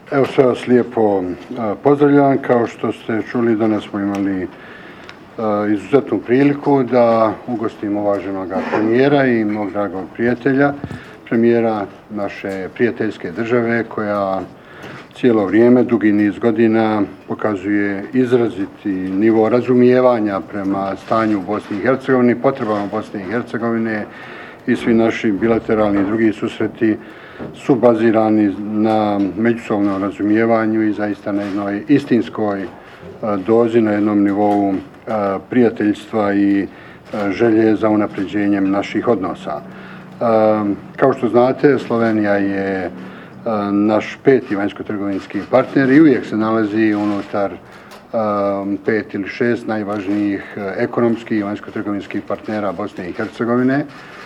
Evo, sve vas lijepo pozdravljam. Kao što ste čuli, danas smo imali izuzetnu priliku da ugostimo uvaženog premijera i mog dragog prijatelja, premijera naše prijateljske države koja cijelo vrijeme, dugi niz godina pokazuje izraziti nivo razumijevanja prema stanju u Bosni i Hercegovini, potrebama Bosne i Hercegovine i svi naši bilateralni i drugi susreti su bazirani na međusobnom razumijevanju i zaista na jednoj istinskoj dozi, na jednom nivou prijateljstva i želje za unapređenjem naših odnosa. Kao što znate, Slovenija je naš 5. vanjsko-trgovinski partner i uvijek se nalazi unutar 5 ili 6 najvažnijih ekonomskih i vanjsko-trgovinskih partnera Bosne i Hercegovine.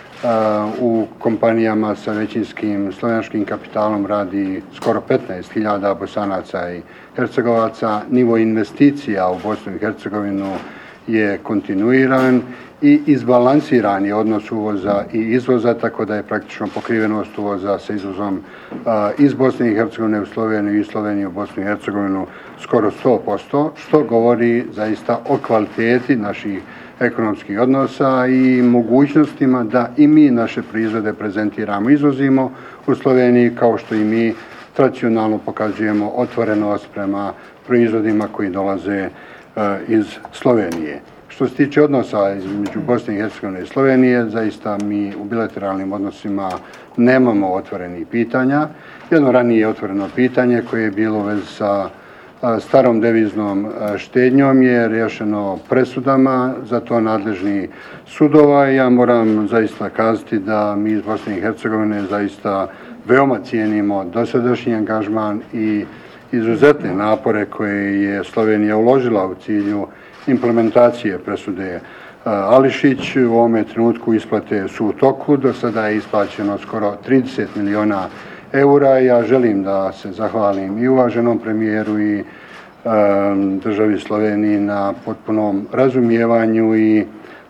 U kompanijama sa većinskim slovenačkim kapitalom radi skoro 15.000 Bosanaca i Hercegovaca. Nivo investicija u Bosnu i Hercegovinu je kontinuiran i izbalansiran je odnos uvoza i izvoza, tako da je praktično pokrivenost uvoza sa izvozom iz Bosne i Hercegovine u Sloveniju i Sloveniju u Bosnu i Hercegovinu skoro 100%, što govori zaista o kvaliteti naših ekonomskih odnosa i mogućnostima da i mi naše proizvode prezentiramo, izvozimo u Sloveniji, kao što i mi tradicionalno pokazujemo otvorenost prema proizvodima koji dolaze iz Slovenije. Što se tiče odnosa između Bosne i Hercegovine i Slovenije, zaista mi u bilateralnim odnosima nemamo otvorenih pitanja. Jedno ranije otvoreno pitanje koje je bilo u vezi sa starom deviznom štednjom je riješeno presudama, za to nadležni sudova. Ja moram zaista kazati da mi iz Bosne i Hercegovine zaista veoma cijenimo dosadašnji angažman i izuzetne napore koje je Slovenija uložila u cilju implementacije presude Ališić. U ovome trenutku isplate su u toku, do sada je isplaćeno skoro 30 miliona eura. Ja želim da se zahvalim i uvaženom premijeru i državi Sloveniji na potpunom razumijevanju i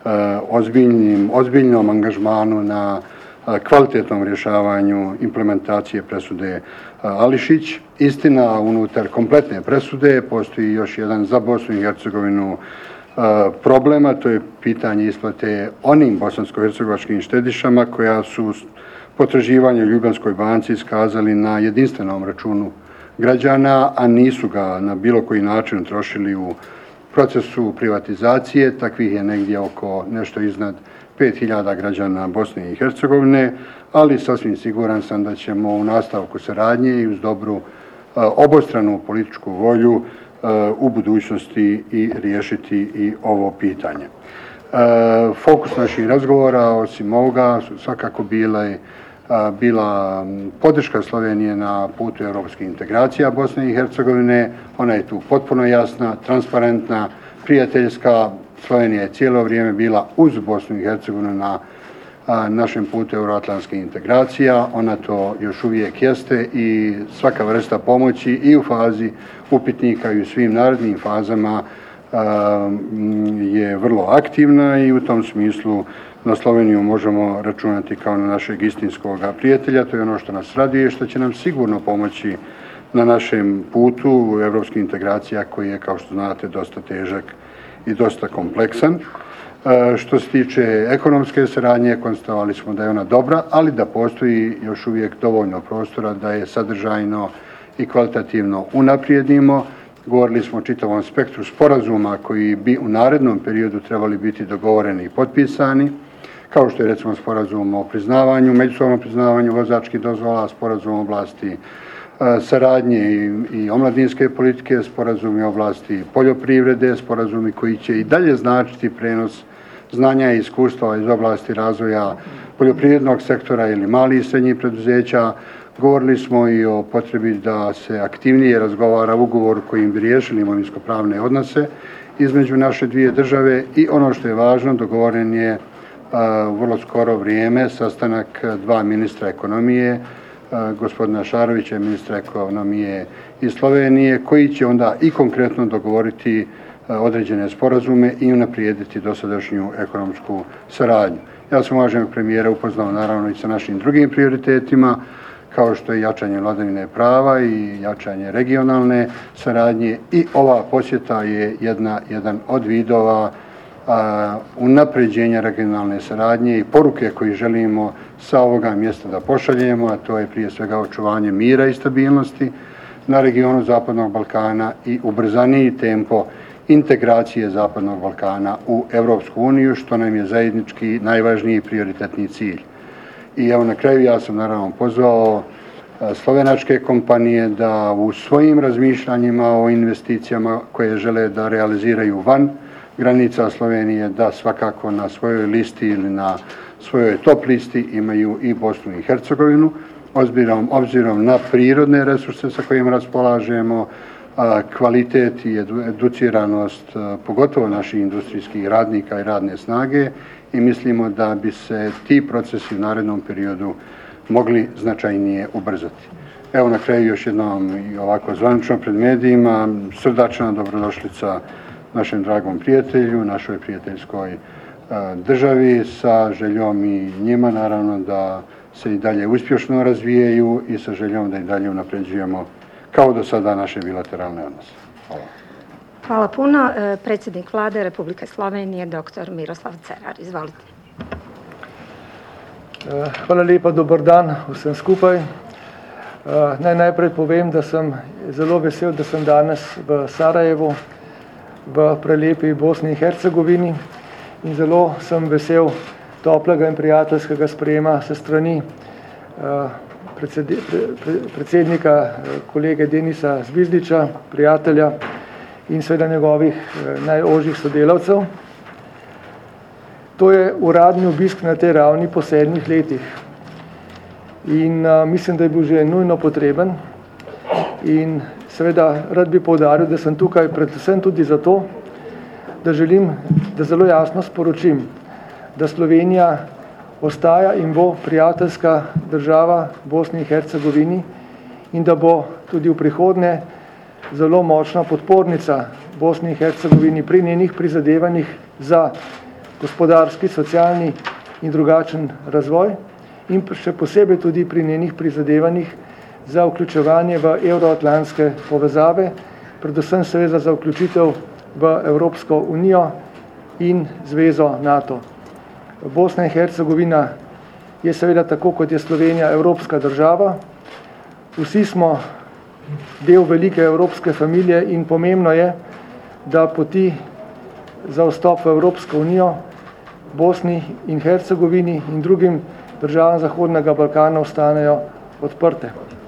ozbiljnom angažmanu na kvalitetnom rješavanju implementacije presude Ališić. Istina, unutar kompletne presude postoji još jedan za Bosnu i Hercegovinu problema, to je pitanje isplate onim bosansko-hercegovačkim štedišama koja su potraživanje u Ljubljanskoj banci iskazali na jedinstvenom računu građana, a nisu ga na bilo koji način trošili u procesu privatizacije. Takvih je negdje oko nešto iznad 5.000 građana Bosne i Hercegovine, ali sasvim siguran sam da ćemo u nastavku saradnje i uz dobru obostranu političku volju u budućnosti i riješiti i ovo pitanje. Fokus naših razgovora, osim ovoga, su svakako bila podrška Slovenije na putu europskih integracija Bosne i Hercegovine. Ona je tu potpuno jasna, transparentna, prijateljska. Slovenija je cijelo vrijeme bila uz Bosnu i Hercegovinu na našem putu euroatlantskih integracija. Ona to još uvijek jeste i svaka vrsta pomoći i u fazi upitnika i u svim narednim fazama je vrlo aktivna i u tom smislu na Sloveniju možemo računati kao na našeg istinskog prijatelja. To je ono što nas raduje i što će nam sigurno pomoći na našem putu evropskih integracija koji je, kao što znate, dosta težak i dosta kompleksan. Što se tiče ekonomske saradnje, konstatovali smo da je ona dobra, ali da postoji još uvijek dovoljno prostora da je sadržajno i kvalitativno unaprijedimo. Govorili smo o čitavom spektru sporazuma koji bi u narednom periodu trebali biti dogovoreni i potpisani, kao što je recimo sporazum o priznavanju, međusobnom priznavanju vozačkih dozvola, sporazum o oblasti saradnje i omladinske politike, sporazumi o oblasti poljoprivrede, sporazumi koji će i dalje značiti prenos znanja i iskustva iz oblasti razvoja poljoprivrednog sektora ili malih i srednjih preduzeća. Govorili smo i o potrebi da se aktivnije razgovara ugovor kojim bi riješili imovinsko-pravne odnose između naše dvije države i ono što je važno, dogovoren je vrlo skoro vrijeme sastanak dva ministra ekonomije, gospodina Šarovića i ministra ekonomije iz Slovenije, koji će onda i konkretno dogovoriti određene sporazume i unaprijediti dosadašnju ekonomsku saradnju. Ja sam uvaženog premijera upoznao naravno i sa našim drugim prioritetima, kao što je jačanje vladavine prava i jačanje regionalne saradnje, i ova posjeta je jedan od vidova unapređenja regionalne saradnje i poruke koju želimo sa ovoga mjesta da pošaljemo, a to je prije svega očuvanje mira i stabilnosti na regionu Zapadnog Balkana i ubrzaniji tempo integracije Zapadnog Balkana u Europsku uniju, što nam je zajednički najvažniji i prioritetni cilj. I evo na kraju ja sam naravno pozvao slovenačke kompanije da u svojim razmišljanjima o investicijama koje žele da realiziraju van granica Slovenije, da svakako na svojoj listi ili na svojoj top listi imaju i Bosnu i Hercegovinu, obzirom na prirodne resurse sa kojim raspolažemo, kvalitet i educiranost pogotovo naših industrijskih radnika i radne snage, i mislimo da bi se ti procesi u narednom periodu mogli značajnije ubrzati. Evo na kraju još jednom i ovako zvanično pred medijima srdačna dobrodošlica našem dragom prijatelju, našoj prijateljskoj državi, sa željom i njima naravno da se i dalje uspješno razvijaju i sa željom da i dalje unapređujemo kao do sada naše bilateralne odnose. Hvala. Hvala puno. Predsjednik Vlade Republike Slovenije, dr. Miroslav Cerar. Izvolite. Hvala lepa, dober dan vsem skupaj. Naj najprej povem, da sem zelo vesel, da sem danes v Sarajevu, v prelepi Bosni in Hercegovini, in zelo sem vesel toplega in prijateljskega sprejema se strani predsednika kolege Denisa Zvizdiča, prijatelja, in seveda njegovih najožjih sodelavcev. To je uradni obisk na tej ravni po 7 letih. In mislim, da je bil že nujno potreben. In seveda rad bi poudaril, da sem tukaj predvsem tudi zato, da želim, da zelo jasno sporočim, da Slovenija ostaja in bo prijateljska država Bosni in Hercegovini in da bo tudi v prihodnje zelo močna podpornica Bosni in Hercegovini pri njenih prizadevanjih za gospodarski, socialni in drugačen razvoj, in še posebej tudi pri njenih prizadevanjih za vključevanje v evroatlantske povezave, predvsem seveda za vključitev v Evropsko unijo in zvezo NATO. Bosna in Hercegovina je seveda tako, kot je Slovenija, evropska država. Vsi smo del velike evropske familije in pomembno je, da poti za vstop v Evropsko unijo Bosni in Hercegovini in drugim državam Zahodnega Balkana ostanejo odprte.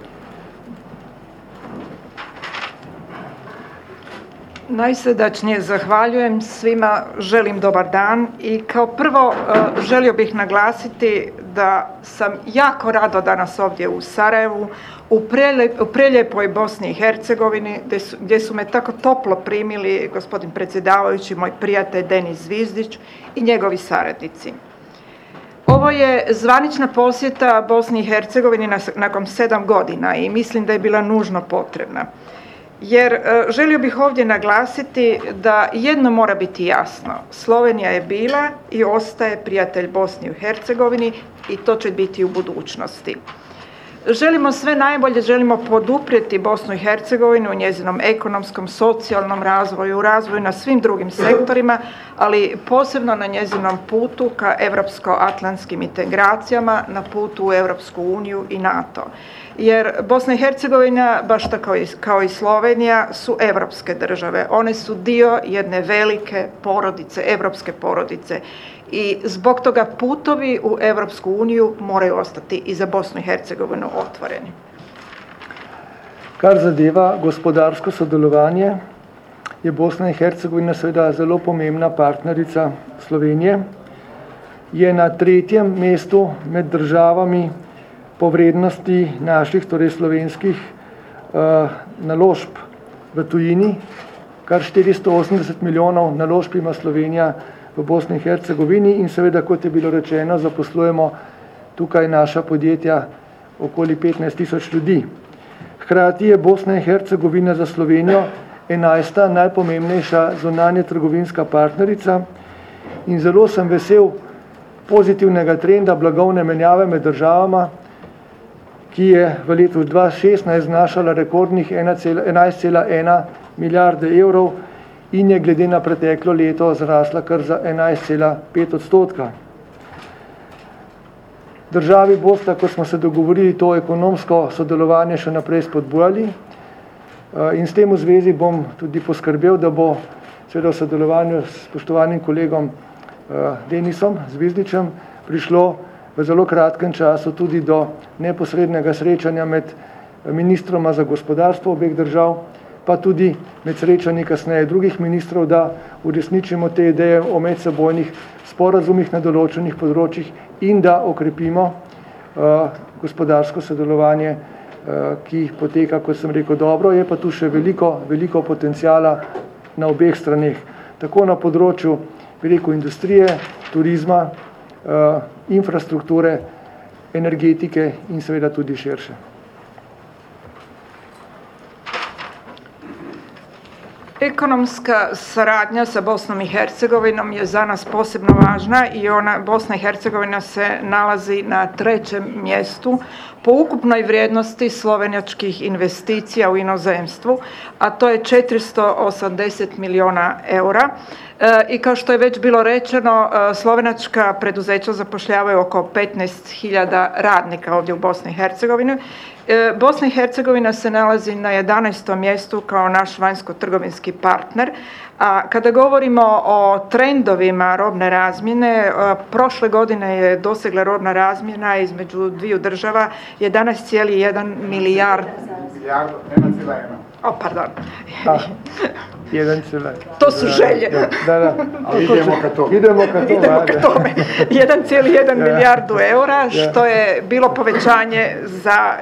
Najsrdačnije zahvaljujem svima, želim dobar dan i kao prvo želio bih naglasiti da sam jako rado danas ovdje u Sarajevu, u prelijepoj Bosni i Hercegovini, gdje su me tako toplo primili gospodin predsjedavajući, moj prijatelj Denis Zvizdić i njegovi saradnici. Ovo je zvanična posjeta Bosni i Hercegovini nakon 7 godina i mislim da je bila nužno potrebna. Jer želio bih ovdje naglasiti da jedno mora biti jasno. Slovenija je bila i ostaje prijatelj Bosni i Hercegovini i to će biti u budućnosti. Želimo sve najbolje, želimo poduprijeti Bosnu i Hercegovinu u njezinom ekonomskom, socijalnom razvoju, razvoju na svim drugim sektorima, ali posebno na njezinom putu ka evropsko-atlantskim integracijama, na putu u Europsku uniju i NATO. Jer Bosna i Hercegovina, baš tako kao i Slovenija, su evropske države. One su dio jedne velike porodice, evropske porodice. I zbog toga putovi u Europsku uniju moraju ostati i za Bosnu i Hercegovinu otvoreni. Kar zadeva gospodarsko sodelovanje, je Bosna in Hercegovina seveda zelo pomembna partnerica Slovenije. Je na 3. mestu med državami po vrednosti naših, torej slovenskih, naložb v tujini. Kar 480 milijonov naložb ima Slovenija v Bosni in Hercegovini in seveda, kot je bilo rečeno, zaposlujemo tukaj naša podjetja okoli 15.000 ljudi. Hkrati je Bosna in Hercegovina za Slovenijo 11. najpomembnejša zunanje trgovinska partnerica in zelo sem vesel pozitivnega trenda blagovne menjave med državama, ki je v letu 2016 znašala rekordnih 11,1 milijarde evrov in je glede na preteklo leto zrasla kar za 11,5%. Državi bosta, kot smo se dogovorili, to ekonomsko sodelovanje še naprej spodbujali in s tem v zvezi bom tudi poskrbel, da bo seveda v sodelovanju s spoštovanim kolegom Denisom Zvizdičem prišlo v zelo kratkem času tudi do neposrednega srečanja med ministroma za gospodarstvo obeh držav, pa tudi med srečanji kasneje drugih ministrov, da uresničimo te ideje o medsebojnih sporazumih na določenih področjih in da okrepimo gospodarsko sodelovanje, ki poteka, kot sem rekel, dobro, je pa tu še veliko potencijala na obeh straneh, tako na področju, bi rekel, industrije, turizma, infrastrukture, energetike in seveda tudi širše. Ekonomska saradnja sa Bosnom i Hercegovinom je za nas posebno važna i Bosna i Hercegovina se nalazi na 3. mjestu po ukupnoj vrijednosti slovenjačkih investicija u inozemstvu, a to je 480 milijuna eura. I kao što je već bilo rečeno, slovenačka preduzeća zapošljavaju oko 15.000 radnika ovdje u Bosni i Hercegovini. Bosna i Hercegovina se nalazi na 11. mjestu kao naš vanjsko-trgovinski partner, a kada govorimo o trendovima robne razmjene, prošle godine je dosegla robna razmjena između dviju država 11,1 milijardu. Pardon. 1,1. To su želje. Da. Idemo ka tome. 1,1 milijardu eura, što je bilo povećanje za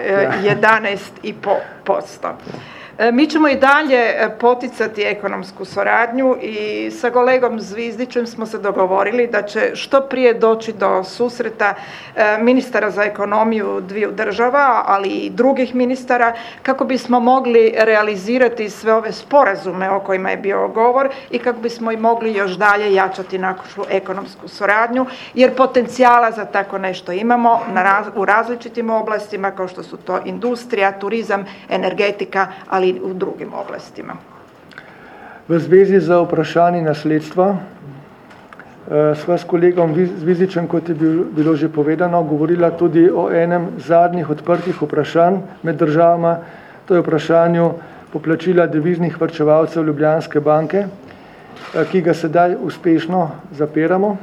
11,5%. Mi ćemo i dalje poticati ekonomsku suradnju i sa kolegom Zvizdićem smo se dogovorili da će što prije doći do susreta ministara za ekonomiju dviju država, ali i drugih ministara, kako bismo mogli realizirati sve ove sporazume o kojima je bio govor i kako bismo i mogli još dalje jačati našu ekonomsku suradnju, jer potencijala za tako nešto imamo u različitim oblastima, kao što su to industrija, turizam, energetika, ali u drugim oblastima. V zvezi za vprašanje nasledstva sva s kolegom Zvizdičem, kot je bilo že povedano, govorila tudi o enem zadnjih odprtih vprašanj med državama, to je vprašanju poplačila deviznih varčevalcev Ljubljanske banke, ki ga sedaj uspešno zapiramo.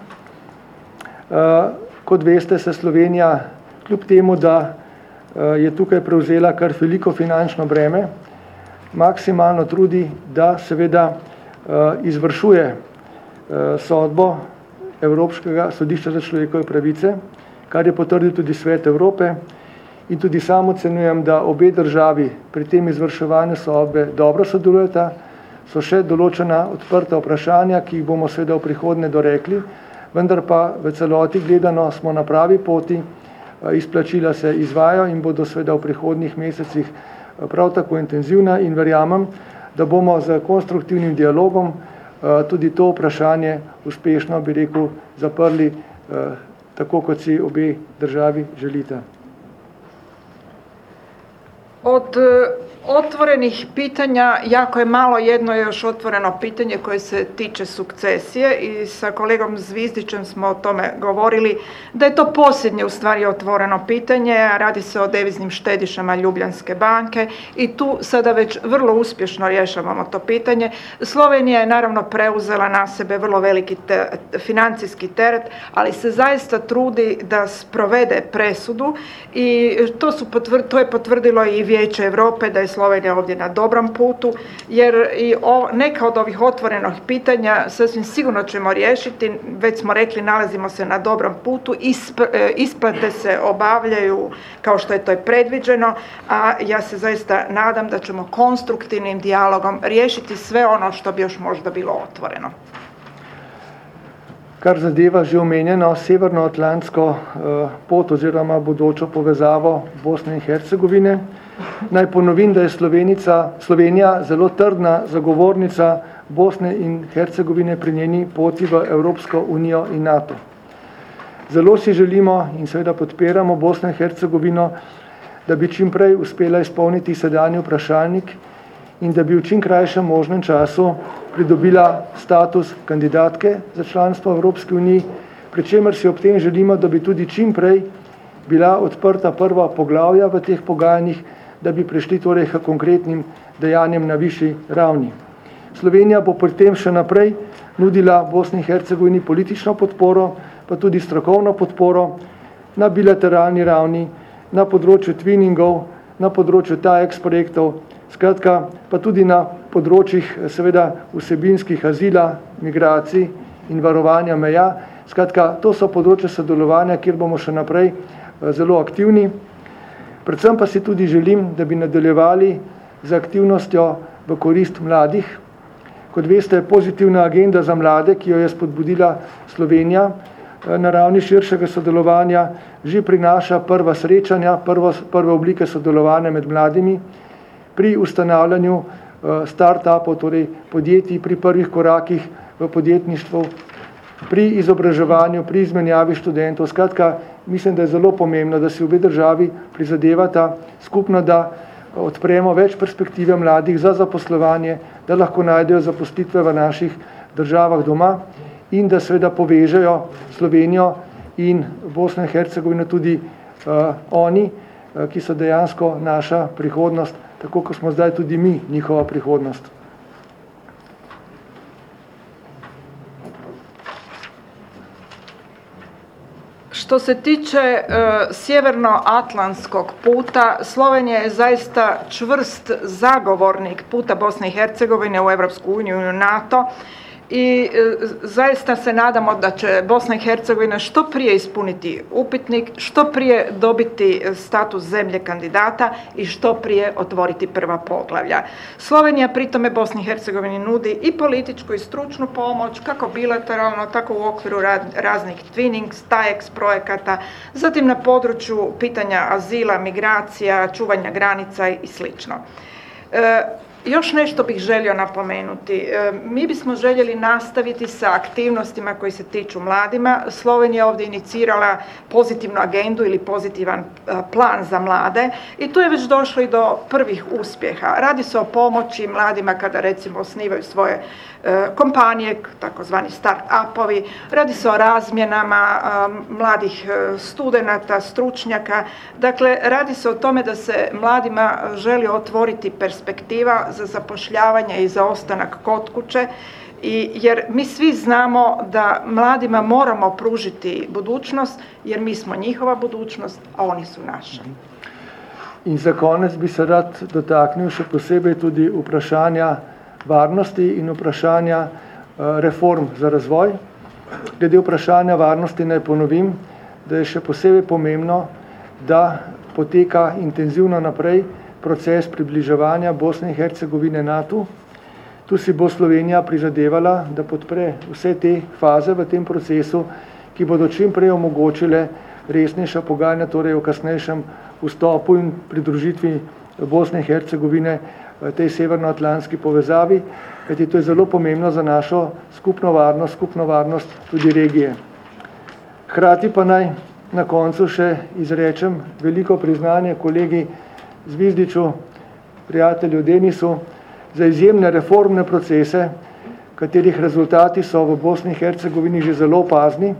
Kot veste, se Slovenija, kljub temu, da je tukaj prevzela kar veliko finančno breme, maksimalno trudi, da seveda izvršuje sodbo Evropskega sodišča za človekove pravice, kar je potrdil tudi Svet Evrope, in tudi sam ocenjujem, da obe državi pri tem izvrševanju sodbe dobro sodelujeta. So še določena odprta vprašanja, ki jih bomo seveda v prihodnje dorekli, vendar pa v celoti gledano smo na pravi poti, izplačila se izvajajo in bodo seveda v prihodnjih mesecih prav tako intenzivna in verjamem, da bomo z konstruktivnim dialogom tudi to vprašanje uspešno, bi rekel, zaprli tako, kot si obe državi želite. Od otvorenih pitanja jako je malo, jedno je još otvoreno pitanje koje se tiče sukcesije i sa kolegom Zvizdićem smo o tome govorili da je to posljednje u stvari otvoreno pitanje, radi se o deviznim štedišama Ljubljanske banke i tu sada već vrlo uspješno rješavamo to pitanje. Slovenija je naravno preuzela na sebe vrlo veliki financijski teret, ali se zaista trudi da sprovede presudu i to je potvrdilo i Vijeće Europe da je Slovenija ovdje na dobrom putu, jer i neka od ovih otvorenih pitanja sasvim sigurno ćemo riješiti. Već smo rekli, nalazimo se na dobrom putu, isplate se obavljaju kao što je to predviđeno, a ja se zaista nadam da ćemo konstruktivnim dijalogom riješiti sve ono što bi još možda bilo otvoreno. Kar zadeva že omenjeno severnoatlantsko pot oziroma bodočo povezavo Bosne in Hercegovine, naj ponovim, da je Slovenija zelo trdna zagovornica Bosne in Hercegovine pri njeni poti v Evropsko unijo in NATO. Zelo si želimo in seveda podpiramo Bosno in Hercegovino, da bi čim prej uspela izpolniti sedanji vprašalnik in da bi v čim krajšem možnem času pridobila status kandidatke za članstvo v Evropski uniji, pri čemer si ob tem želimo, da bi tudi čim prej bila odprta prva poglavja v teh pogajanjih, da bi prišli torej k konkretnim dejanjem na višji ravni. Slovenija bo pri tem še naprej nudila Bosni in Hercegovini politično podporo, pa tudi strokovno podporo na bilateralni ravni, na področju twinningov, na področju TAEX projektov, skratka pa tudi na področjih seveda vsebinskih azila, migracij in varovanja meja. Skratka, to so področje sodelovanja, kjer bomo še naprej zelo aktivni. Predvsem pa si tudi želim, da bi nadaljevali z aktivnostjo v korist mladih. Kot veste, pozitivna agenda za mlade, ki jo je spodbudila Slovenija na ravni širšega sodelovanja, že prinaša prva srečanja, prve oblike sodelovanja med mladimi pri ustanavljanju start-upov, torej podjetij, pri prvih korakih v podjetništvu, pri izobraževanju, pri izmenjavi študentov. Skratka, mislim, da je zelo pomembno, da si obe državi prizadevata skupno, da odpremo več perspektive mladih za zaposlovanje, da lahko najdejo zaposlitve v naših državah doma in da seveda povežejo Slovenijo in Bosno in Hercegovino tudi oni, ki so dejansko naša prihodnost, tako kot smo zdaj tudi mi njihova prihodnost. Što se tiče sjevernoatlantskog puta, Slovenija je zaista čvrst zagovornik puta Bosne i Hercegovine u Europsku uniju i u NATO i zaista se nadamo da će Bosna i Hercegovina što prije ispuniti upitnik, što prije dobiti status zemlje kandidata i što prije otvoriti prva poglavlja. Slovenija pritome Bosni i Hercegovini nudi i političku i stručnu pomoć, kako bilateralno, tako u okviru raznih twinnings, TAEX projekata, zatim na području pitanja azila, migracija, čuvanja granica i sl. Još nešto bih želio napomenuti. Mi bismo željeli nastaviti sa aktivnostima koji se tiču mladima. Slovenija ovdje inicirala pozitivnu agendu ili pozitivan plan za mlade i tu je već došlo i do prvih uspjeha. Radi se o pomoći mladima kada recimo osnivaju svoje kompanije, takozvani start-upovi. Radi se o razmjenama mladih studenata, stručnjaka. Dakle, radi se o tome da se mladima želi otvoriti perspektiva za zapošljavanje i za ostanak kod kuće, jer mi svi znamo da mladima moramo pružiti budućnost, jer mi smo njihova budućnost, a oni su naša. In za konec bi se rad dotaknil še posebej tudi vprašanja varnosti in vprašanja reform za razvoj. Glede vprašanja varnosti naj ponovim, da je še posebej pomembno, da poteka intenzivno naprej proces približevanja Bosne in Hercegovine NATO. Tu si bo Slovenija prizadevala, da podpre vse te faze v tem procesu, ki bodo čim prej omogočile resnejša pogajanja, torej o kasnejšem vstopu in pridružitvi Bosne in Hercegovine tej severnoatlantski povezavi, kajti to je zelo pomembno za našo skupno varnost tudi regije. Hkrati pa naj na koncu še izrečem veliko priznanje kolegi Zvizdiču, prijatelju Denisu, za izjemne reformne procese, katerih rezultati so v Bosni in Hercegovini že zelo opazni.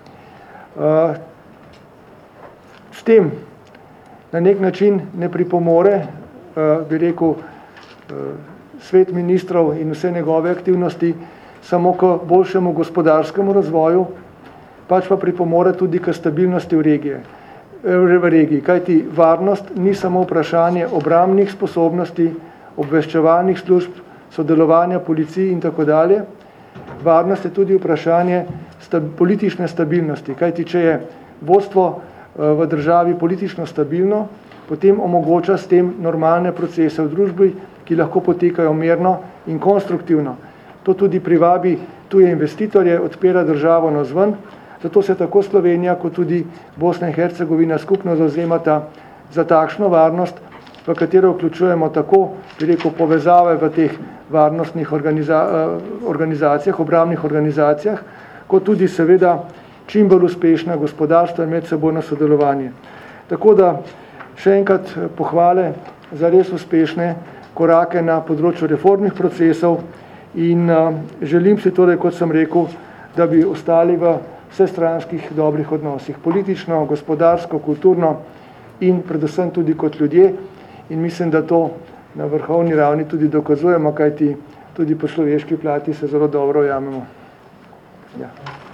S tem na nek način ne pripomore, bi rekel, svet ministrov in vse njegove aktivnosti samo k boljšemu gospodarskemu razvoju, pač pa pripomore tudi k stabilnosti v regiji. Kajti varnost ni samo vprašanje obrambnih sposobnosti, obveščevalnih služb, sodelovanja policij in tako dalje. Varnost je tudi vprašanje politične stabilnosti. Kajti če je vodstvo v državi politično stabilno, potem omogoča s tem normalne procese v družbi, ki lahko potekajo mirno in konstruktivno. To tudi privabi tuje investitorje, odpira državo navzven. Zato se tako Slovenija kot tudi Bosna in Hercegovina skupno zavzemata za takšno varnost, v katero vključujemo tako, bi rekel, povezave v teh varnostnih organizacijah, obrambnih organizacijah, kot tudi seveda čim bolj uspešna gospodarstva in medsebojno sodelovanje. Tako da Še enkrat pohvale za res uspešne korake na področju reformnih procesov in želim si torej, kot sem rekel, da bi ostali v vsestranskih dobrih odnosih, politično, gospodarsko, kulturno in predvsem tudi kot ljudje. In mislim, da to na vrhovni ravni tudi dokazujemo, kajti tudi po človeški plati se zelo dobro ujamemo. Ja.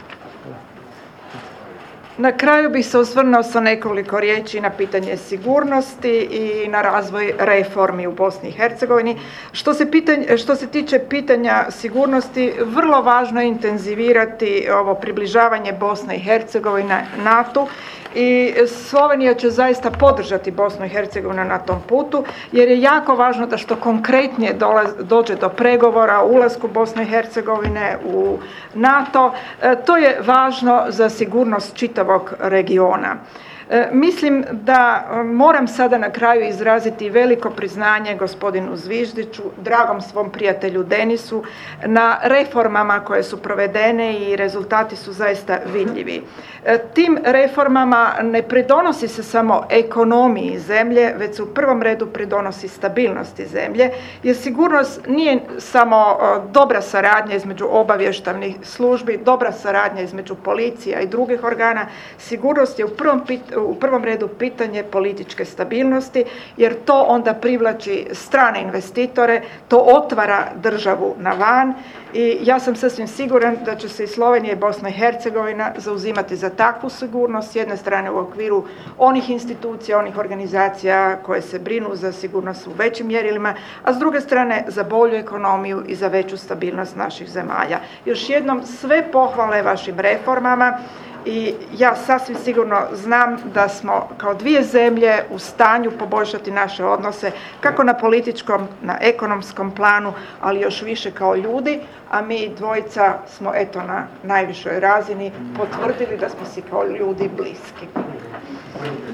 Na kraju bih se osvrnuo sa nekoliko riječi na pitanje sigurnosti i na razvoj reformi u Bosni i Hercegovini. Što se tiče pitanja sigurnosti, vrlo važno je intenzivirati ovo približavanje Bosne i Hercegovine NATO i Slovenija će zaista podržati Bosnu i Hercegovinu na tom putu, jer je jako važno da što konkretnije dođe do pregovora o ulasku Bosne i Hercegovine u NATO. To je važno za sigurnost čitavog regiona. Mislim da moram sada na kraju izraziti veliko priznanje gospodinu Zviždiću, dragom svom prijatelju Denisu, na reformama koje su provedene i rezultati su zaista vidljivi. Tim reformama ne pridonosi se samo ekonomiji zemlje, već se u prvom redu pridonosi stabilnosti zemlje, jer sigurnost nije samo dobra saradnja između obavještajnih službi, dobra saradnja između policija i drugih organa. Sigurnost je u prvom redu pitanje političke stabilnosti, jer to onda privlači strane investitore, to otvara državu na van i ja sam sasvim siguran da će se i Slovenija i Bosna i Hercegovina zauzimati za takvu sigurnost, s jedne strane u okviru onih institucija, onih organizacija koje se brinu za sigurnost u većim mjerilima, a s druge strane za bolju ekonomiju i za veću stabilnost naših zemalja. Još jednom sve pohvale vašim reformama. I ja sasvim sigurno znam da smo kao dvije zemlje u stanju poboljšati naše odnose kako na političkom, na ekonomskom planu, ali još više kao ljudi, a mi dvojica smo eto na najvišoj razini potvrdili da smo si kao ljudi bliski.